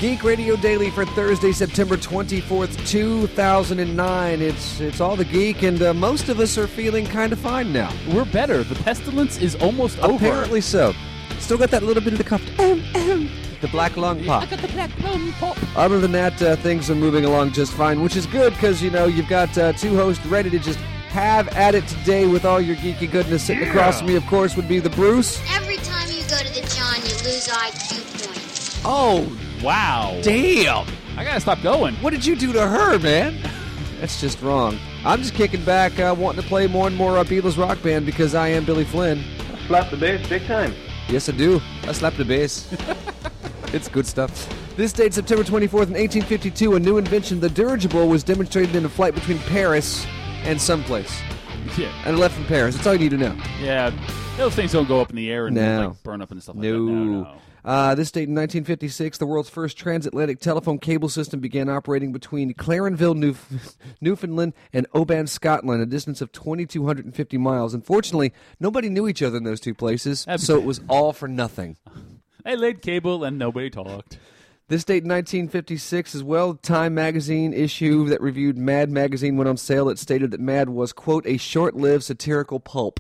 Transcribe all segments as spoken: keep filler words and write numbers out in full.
Geek Radio Daily for Thursday, September twenty-fourth, two thousand nine. It's it's all the geek, and uh, most of us are feeling kind of fine now. We're better. The pestilence is almost over. Apparently so. Still got that little bit of the cough. The black lung pop. I got the black lung pop. Other than that, uh, things are moving along just fine, which is good because, you know, you've got uh, two hosts ready to just have at it today with all your geeky goodness. Sitting yeah. across from me, of course, would be the Bruce. Every time you go to the John, you lose I Q points. Oh, wow. Damn. I gotta stop going. What did you do to her, man? That's just wrong. I'm just kicking back, uh, wanting to play more and more uh, Beatles Rock Band because I am Billy Flynn. I slap the bass big time. Yes, I do. I slap the bass. It's good stuff. This date, September twenty-fourth, in eighteen fifty-two, a new invention, the dirigible, was demonstrated in a flight between Paris and someplace. Yeah. And it left from Paris. That's all you need to know. Yeah. Those things don't go up in the air and No. like, burn up and stuff like No. that. No, no. Uh, this date in nineteen fifty-six, the world's first transatlantic telephone cable system began operating between Clarenville, Newf- Newfoundland, and Oban, Scotland, a distance of two thousand two hundred fifty miles. Unfortunately, nobody knew each other in those two places, That'd be so bad. it was all for nothing. They laid cable and nobody talked. This date in nineteen fifty-six as well, Time magazine issue that reviewed Mad magazine went on sale. It stated that Mad was, quote, a short-lived satirical pulp.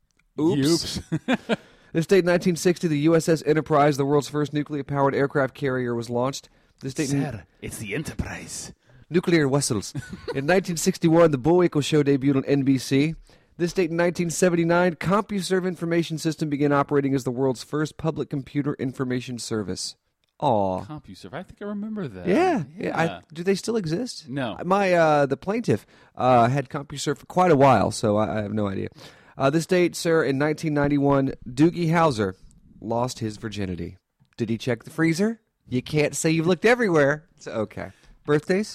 Oops. Oops. This date in nineteen sixty, the U S S Enterprise, the world's first nuclear-powered aircraft carrier, was launched. This date in Sir, it's the Enterprise. nuclear vessels. In nineteen sixty-one, the Bullwinkle Show debuted on N B C. This date in nineteen seventy-nine, CompuServe Information System began operating as the world's first public computer information service. Aw. CompuServe. I think I remember that. Yeah. yeah. Yeah. I, do they still exist? No. My uh, the plaintiff uh, had CompuServe for quite a while, so I, I have no idea. Uh, this date, sir, in nineteen ninety-one, Doogie Howser lost his virginity. Did he check the freezer? You can't say you've looked everywhere. It's okay. Birthdays?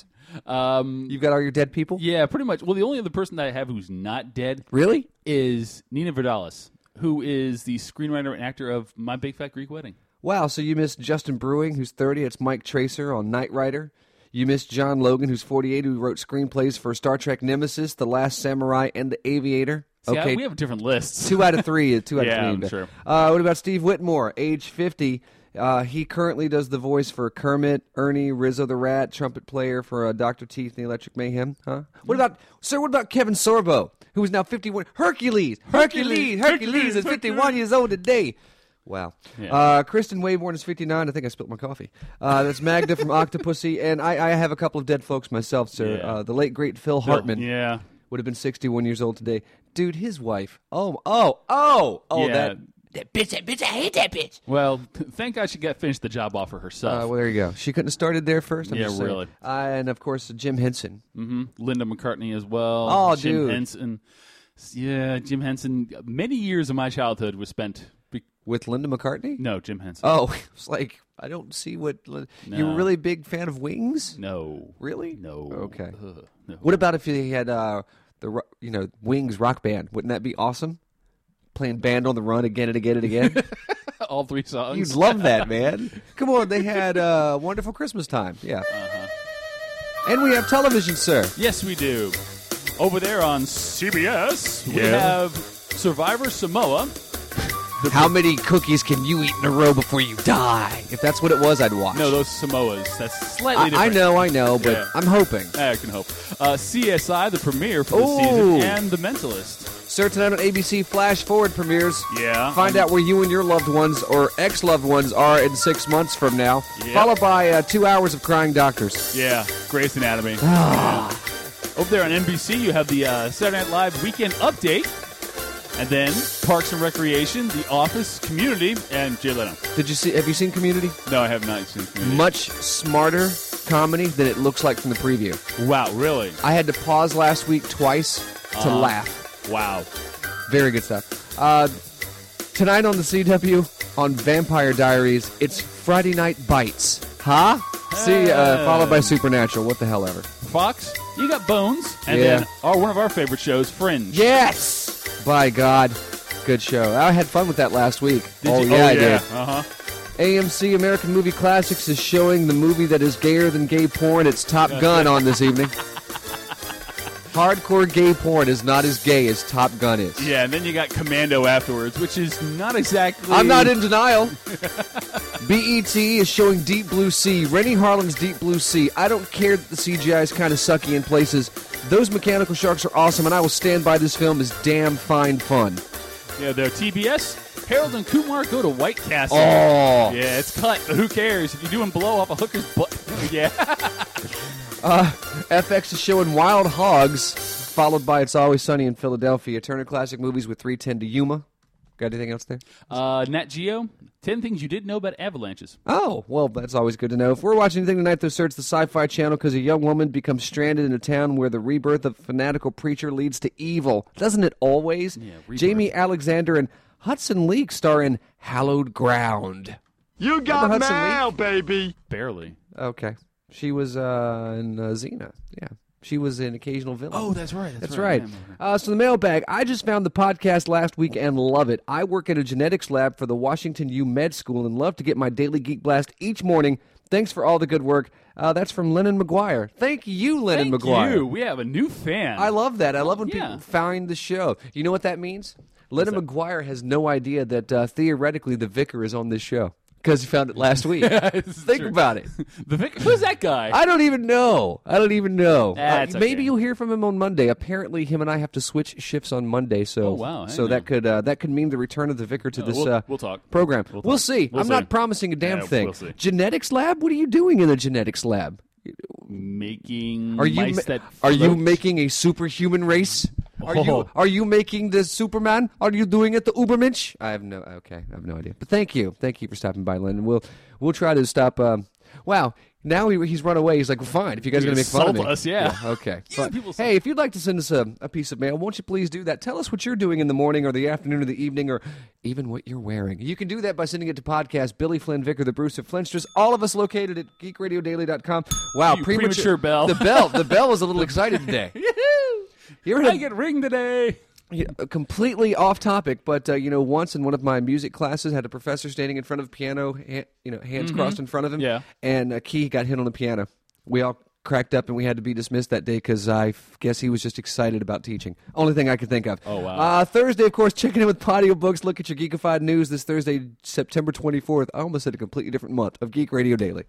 Um, You've got all your dead people? yeah, pretty much. Well, the only other person that I have who's not dead Really? is Nina Vardalos, who is the screenwriter and actor of My Big Fat Greek Wedding. Wow, so you missed Justin Brewing, who's thirty. It's Mike Tracer on Knight Rider. You missed John Logan, who's forty-eight, who wrote screenplays for Star Trek Nemesis, The Last Samurai, and The Aviator. See, Okay, I, we have different lists. two out of three. Two out Yeah, of I'm three. sure. Uh, what about Steve Whitmore, age fifty? Uh, he currently does the voice for Kermit, Ernie, Rizzo the Rat, trumpet player for uh, Doctor Teeth and the Electric Mayhem. Huh? What about, sir, what about Kevin Sorbo, who is now fifty-one? Hercules! Hercules! Hercules! Hercules is fifty-one years old today. Wow. Yeah. Uh, Kristen Wayborn is fifty-nine. I think I spilled my coffee. Uh, that's Magda from Octopussy. And I, I have a couple of dead folks myself, sir. Yeah. Uh, the late, great Phil Hartman Yeah. would have been sixty-one years old today. Dude, his wife. Oh, oh, oh, oh, Yeah. that, that bitch, that bitch, I hate that bitch. Well, thank God she got finished the job offer herself. Uh, well, there you go. She couldn't have started there first. I'm Yeah, just saying. really. Uh, and, of course, Jim Henson. hmm Linda McCartney as well. Oh, Jim dude. Henson. Yeah, Jim Henson. Many years of my childhood was spent. Be- With Linda McCartney? no, Jim Henson. Oh, it's like, I don't see what... Lin- No. You're a really big fan of Wings? No. Really? No. Okay. Ugh, no. What about if he had uh, the ro- you know Wings rock band? Wouldn't that be awesome? Playing Band on the Run again and again and again. All three songs? You'd love that, man. Come on, they had uh, Wonderful Christmas Time. Yeah. Uh-huh. And we have television, sir. Yes, we do. Over there on C B S, we Yeah. have Survivor Samoa. How many cookies can you eat in a row before you die? If that's what it was, I'd watch. No, those Samoas. That's slightly I, different. I know, I know, but Yeah. I'm hoping. I can hope. Uh, C S I, the premiere for the Ooh. season, and The Mentalist. Sir, tonight on A B C, Flash Forward premieres. Yeah. Find out where you and your loved ones or ex-loved ones are in six months from now. Yep. Followed by uh, two hours of crying doctors. Yeah, Grey's Anatomy. Ah. Yeah. Over there on N B C, you have the uh, Saturday Night Live Weekend Update. And then Parks and Recreation, The Office, Community, and Jay Leno. Did you see? Have you seen Community? No, I have not seen Community. Much smarter comedy than it looks like from the preview. Wow, really? I had to pause last week twice to Uh-huh. laugh. Wow. Very good stuff. Uh, tonight on the C W on Vampire Diaries, it's Friday Night Bites. Huh? See, uh, followed by Supernatural. What the hell ever. Fox, you got Bones, and Yeah. then our, one of our favorite shows, Fringe. Yes! By God. Good show. I had fun with that last week. Did oh, you? yeah, oh, I yeah. did. Uh-huh. A M C American Movie Classics is showing the movie that is gayer than gay porn. It's Top Gun on this evening. Hardcore gay porn is not as gay as Top Gun is. Yeah, and then you got Commando afterwards, which is not exactly... I'm not in denial. B E T is showing Deep Blue Sea. Rennie Harlan's Deep Blue Sea. I don't care that the C G I is kind of sucky in places. Those mechanical sharks are awesome, and I will stand by this film as damn fine fun. Yeah, they're T B S. Harold and Kumar go to White Castle. Oh. Yeah, it's cut, but who cares? If you're doing blow off a hooker's butt. Yeah. uh, F X is showing Wild Hogs, followed by It's Always Sunny in Philadelphia. Turner Classic Movies with three ten to Yuma. Got anything else there? Uh, Nat Geo, ten things you didn't know about avalanches. Oh, well, that's always good to know. If we're watching anything tonight, though, search the Sci-Fi Channel because a young woman becomes stranded in a town where the rebirth of a fanatical preacher leads to evil. Doesn't it always? Yeah, rebirth. Jamie Alexander and Hudson Leak star in Hallowed Ground. You got Hudson mail, Leak? baby. Barely. Okay. She was uh, in uh, Xena. Yeah. She was an occasional villain. Oh, that's right. That's, That's right. Uh, so the mailbag. I just found the podcast last week and love it. I work at a genetics lab for the Washington U Med School and love to get my daily Geek Blast each morning. Thanks for all the good work. Uh, that's from Lennon McGuire. Thank you, Lennon Thank McGuire. you. We have a new fan. I love that. I love when Yeah. people find the show. You know what that means? Lennon McGuire has no idea that uh, theoretically the vicar is on this show. Because he found it last week. Think true. about it. The Vic- Who's that guy? I don't even know. I don't even know. That's uh, maybe okay. you'll hear from him on Monday. Apparently, him and I have to switch shifts on Monday. So, Oh, wow. I so didn't that could uh, that could mean the return of the vicar to Uh, this we'll- uh, we'll talk. program. We'll We'll talk. see. We'll I'm see. not promising a damn Yeah, thing. we'll see. Genetics lab? What are you doing in the genetics lab? Making Are you mice ma- that are you float? making a superhuman race? Are you Oh. are you making the Superman? Are you doing it the Ubermensch? I have no okay, I have no idea. But thank you, thank you for stopping by, Lynn. We'll we'll try to stop. Um, wow, now he, he's run away. He's like, well, fine. If you guys are You going to make fun of me, insult us, yeah. okay. Yeah, Fine. people say- Hey, if you'd like to send us a, a piece of mail, won't you please do that? Tell us what you're doing in the morning or the afternoon or the evening or even what you're wearing. You can do that by sending it to podcast Billy Flynn, Vicar, the Brewster Flinsters. All of us located at geek radio daily dot com. Wow, You premature bell. The bell, the bell was a little excited today. You ever I had, get ring today. you know, completely off topic, but uh, you know, once in one of my music classes, had a professor standing in front of a piano, ha- you know, hands crossed in front of him, Yeah. and a key got hit on the piano. We all cracked up, and we had to be dismissed that day because I f- guess he was just excited about teaching. Only thing I could think of. Oh, wow. Uh, Thursday, of course, checking in with Patio Books. Look at your Geekified news this Thursday, September twenty-fourth. I almost said a completely different month of Geek Radio Daily.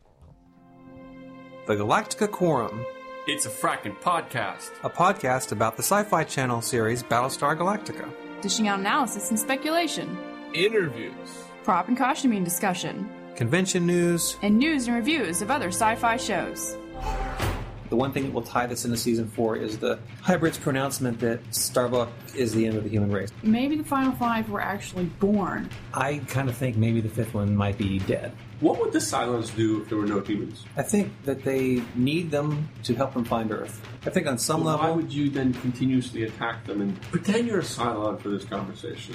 The Galactica Quorum, It's a fracking podcast. a podcast about the Sci-Fi Channel series Battlestar Galactica. Dishing out analysis and speculation, Interviews. prop and costuming discussion, Convention news. and news and reviews of other sci-fi shows. The one thing that will tie this into season four is the Hybrid's pronouncement that Starbuck is the end of the human race. Maybe the final five were actually born. I kind of think maybe the fifth one might be dead. What would the Cylons do if there were no humans? I think that they need them to help them find Earth. I think on some Why level... would you then continuously attack them and pretend you're a Cylon for this conversation?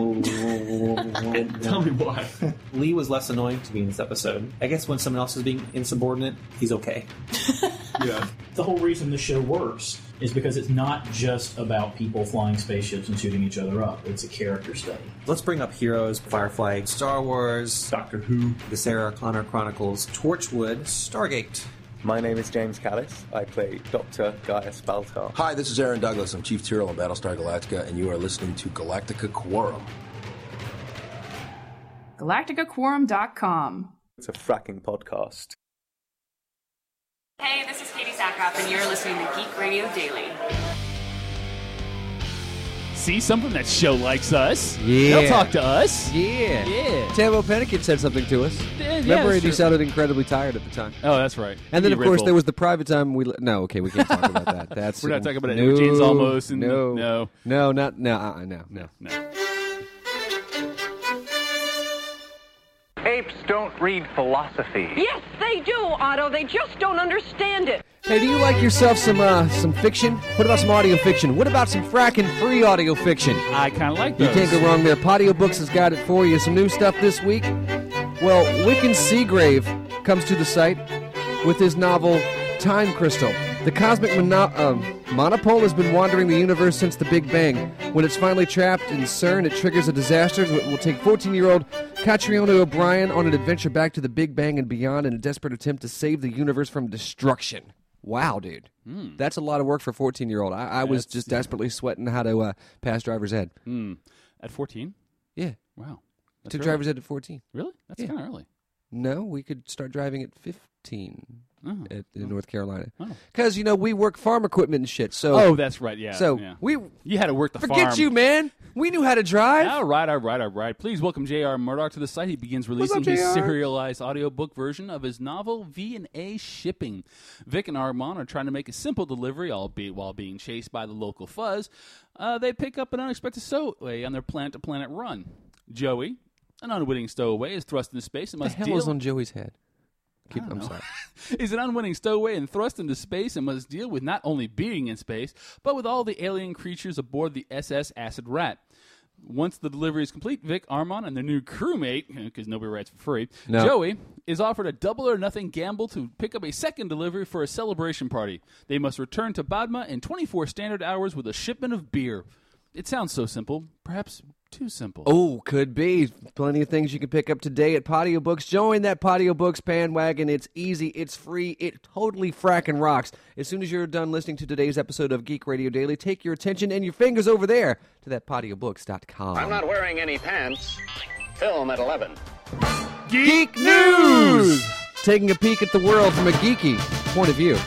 Tell me why. Lee was less annoying to me in this episode. I guess when someone else is being insubordinate, he's okay. Yeah. The whole reason this show works is because it's not just about people flying spaceships and shooting each other up. It's a character study. Let's bring up heroes, Firefly, Star Wars, Doctor Who. the Sarah Connor Chronicles, Torchwood, Stargate. My name is James Callis. I play Doctor Gaius Baltar. Hi, this is Aaron Douglas. I'm Chief Tyrrell on Battlestar Galactica, and you are listening to Galactica Quorum. Galactica Quorum dot com. It's a fracking podcast. Hey, this is Katie Sackhoff, and you're listening to Geek Radio Daily. See, something that show likes us. Yeah. They'll talk to us. Yeah. Yeah. Tambo Pennikin said something to us. Yeah, Remember, that's he true. sounded incredibly tired at the time. Oh, that's right. And then, He of course, Red there Bull. was the private time we... No, okay, we can't talk about that. That's We're not talking about it. no, James Olmos and no, no. no, not no, uh, no, no. No. Apes don't read philosophy. Yes, they do, Otto. They just don't understand it. Hey, do you like yourself some uh, some fiction? What about some audio fiction? What about some frackin' free audio fiction? I kind of like You those. can't go wrong there. Patio Books has got it for you. Some new stuff this week. Well, Wiccan Seagrave comes to the site with his novel Time Crystal. The cosmic mono- um, monopole has been wandering the universe since the Big Bang. When it's finally trapped in CERN, it triggers a disaster that will take fourteen-year-old Catriona O'Brien on an adventure back to the Big Bang and beyond in a desperate attempt to save the universe from destruction. Wow, dude. Hmm. That's a lot of work for a fourteen-year-old. I, I was That's- just desperately sweating how to uh, pass driver's ed. Hmm. At fourteen? Yeah. Wow. That's Took early. driver's ed at fourteen. Really? That's Yeah. kind of early. No, we could start driving at fifteen Oh. at, in North Carolina. Oh. Because, you know, we work farm equipment and shit. So Oh, that's right. Yeah. So yeah. we You had to work the forget farm. you, man. We knew how to drive. All right, all right, all right. Please welcome J R. Murdoch to the site. He begins What's releasing up, his J R? serialized audiobook version of his novel V and A Shipping. Vic and Armand are trying to make a simple delivery, albeit while being chased by the local fuzz. Uh, they pick up an unexpected stowaway on their planet-to-planet run. Joey, an unwitting stowaway, is thrust into space and What must the hell deal. is on Joey's head? Keep, I don't I'm know. sorry. He's an unwitting stowaway and thrust into space and must deal with not only being in space, but with all the alien creatures aboard the S S Acid Rat. Once the delivery is complete, Vic, Armand, and their new crewmate, because nobody writes for free, No. Joey, is offered a double or nothing gamble to pick up a second delivery for a celebration party. They must return to Badma in twenty-four standard hours with a shipment of beer. It sounds so simple, perhaps too simple. Oh, could be. Plenty of things you can pick up today at Patio Books. Join that Patio Books bandwagon. It's easy. It's free. It totally fracking rocks. As soon as you're done listening to today's episode of Geek Radio Daily, take your attention and your fingers over there to that patio books dot com. I'm not wearing any pants. Film at eleven. Geek News! Taking a peek at the world from a geeky point of view.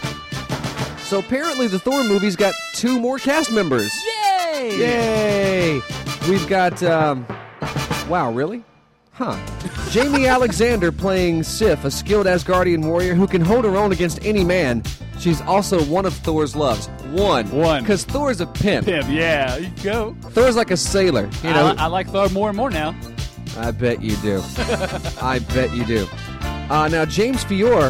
So apparently the Thor movie's got two more cast members. Yay! Yay! We've got, um, wow, really? Huh. Jamie Alexander playing Sif, a skilled Asgardian warrior who can hold her own against any man. She's also one of Thor's loves. One. One. Because Thor's a pimp. Pimp, yeah, you go. Thor's like a sailor. You know, I, li- I like Thor more and more now. I bet you do. I bet you do. Uh, now, James Fiore,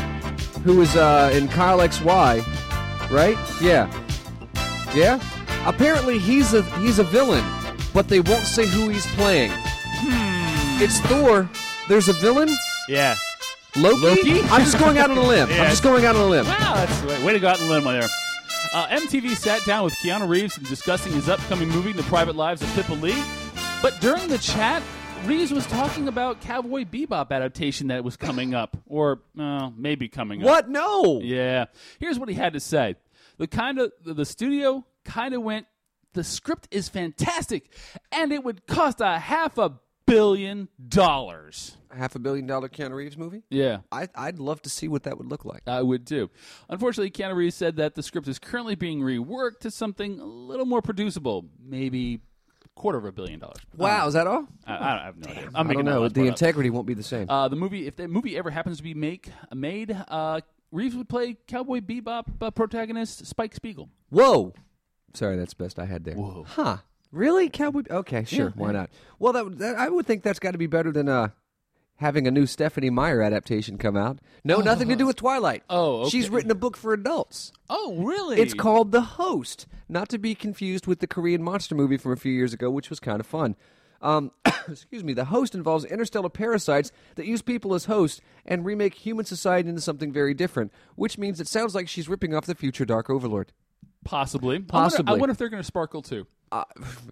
who is uh, in Kyle X Y, right? Yeah. Yeah? Apparently he's a he's a villain, but they won't say who he's playing. Hmm. It's Thor. There's a villain? Yeah. Loki? Loki? I'm just going out on a limb. Yeah. I'm just going out on a limb. Wow, that's way, way to go out on a limb there. Uh, M T V sat down with Keanu Reeves discussing his upcoming movie, The Private Lives of Pippa Lee. But during the chat, Reeves was talking about Cowboy Bebop adaptation that was coming up, or uh, maybe coming up. What? No. Yeah. Here's what he had to say. The kind of the studio kind of went, the script is fantastic, and it would cost a half a billion dollars. Half a billion dollar Keanu Reeves movie? Yeah. I, I'd love to see what that would look like. I would too. Unfortunately, Keanu Reeves said that the script is currently being reworked to something a little more producible, maybe quarter of a billion dollars. Wow, is that all? I, I have no idea. I'm I making don't that know. last The part up. integrity won't be the same. Uh, the movie, if the movie ever happens to be make made, uh, Reeves would play Cowboy Bebop uh, protagonist Spike Spiegel. Whoa. Sorry, that's the best I had there. Whoa. Huh. Really? Cowboy? Okay, sure. Yeah, why yeah. not? Well, that, that I would think that's got to be better than uh, having a new Stephanie Meyer adaptation come out. No, Oh. nothing to do with Twilight. Oh, okay. She's written a book for adults. Oh, really? It's called The Host, not to be confused with the Korean monster movie from a few years ago, which was kind of fun. Um, excuse me. The Host involves interstellar parasites that use people as hosts and remake human society into something very different, which means it sounds like she's ripping off the future Dark Overlord. Possibly. Possibly. I wonder, I wonder if they're going to sparkle too. Uh,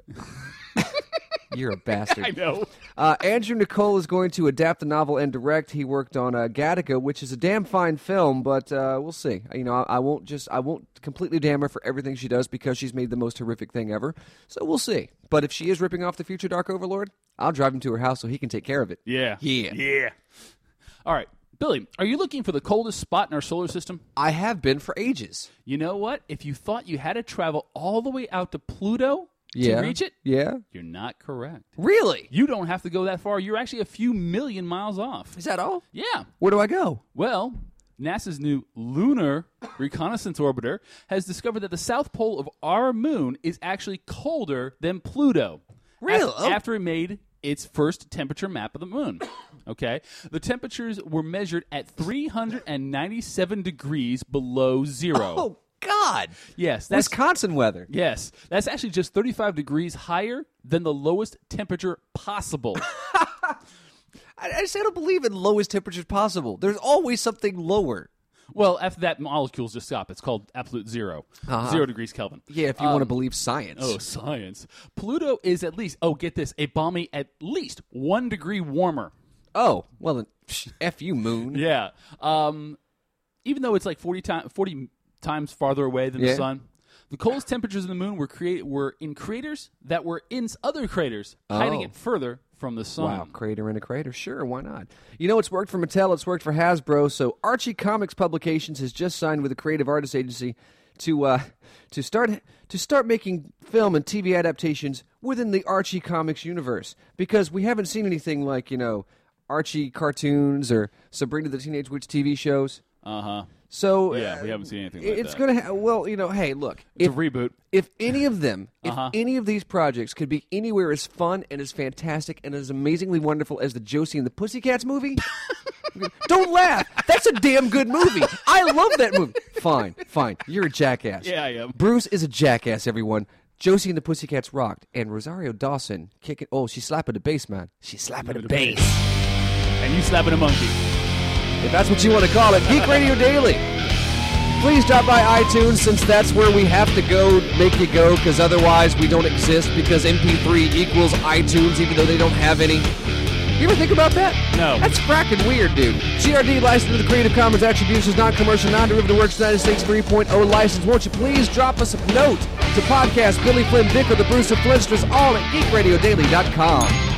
You're a bastard. I know. Uh, Andrew Nicole is going to adapt the novel and direct. He worked on uh, Gattaca, which is a damn fine film, but uh, we'll see. You know, I, I won't just I won't completely damn her for everything she does because she's made the most horrific thing ever. So we'll see. But if she is ripping off the future Dark Overlord, I'll drive him to her house so he can take care of it. Yeah. Yeah. Yeah. All right. Billy, are you looking for the coldest spot in our solar system? I have been for ages. You know what? If you thought you had to travel all the way out to Pluto Yeah. to reach it, Yeah. you're not correct. Really? You don't have to go that far. You're actually a few million miles off. Is that all? Yeah. Where do I go? Well, NASA's new Lunar Reconnaissance Orbiter has discovered that the south pole of our moon is actually colder than Pluto. Really? After, after it made its first temperature map of the moon. Okay? The temperatures were measured at three hundred ninety-seven degrees below zero. Oh, God. Yes. That's, Wisconsin weather. yes. That's actually just thirty-five degrees higher than the lowest temperature possible. I, I just don't believe in lowest temperatures possible. There's always something lower. Well, after that, molecules just stop. It's called absolute zero. Uh-huh. Zero degrees Kelvin. Yeah, if you Um, want to believe science. Oh, science. Pluto is at least, oh, get this, a balmy at least one degree warmer. Oh, well, then, psh, F you, moon. Yeah. Um, even though it's like forty, time, forty times farther away than Yeah. the sun, the coldest temperatures of the moon were create were in craters that were in other craters, hiding Oh. it further from the sun. Wow, crater in a crater. Sure, why not? You know, it's worked for Mattel, it's worked for Hasbro, so Archie Comics Publications has just signed with a creative artist agency to uh, to start to start making film and T V adaptations within the Archie Comics universe, because we haven't seen anything like, you know, Archie cartoons or Sabrina the Teenage Witch T V shows. Uh-huh. So Yeah, uh, we haven't seen anything like it's that. going to ha- well, you know, hey, look. It's if, a reboot. If any of them, if Uh-huh. any of these projects could be anywhere as fun and as fantastic and as amazingly wonderful as the Josie and the Pussycats movie, don't laugh. That's a damn good movie. I love that movie. Fine, fine. You're a jackass. Yeah, I am. Bruce is a jackass, everyone. Josie and the Pussycats rocked, and Rosario Dawson kicking. Oh, she's slapping the bass, man. She's slapping the bass. And you slapping a monkey. If that's what you want to call it, Geek Radio Daily. Please drop by iTunes, since that's where we have to go, make you go, because otherwise we don't exist, because M P three equals iTunes, even though they don't have any. You ever think about that? No. That's fracking weird, dude. G R D license to the Creative Commons Attribution, non-commercial, non-derivative works, United States three point oh license. Won't you please drop us a note to podcast Billy Flynn Dick or the Bruce of Flintsters, all at geek radio daily dot com.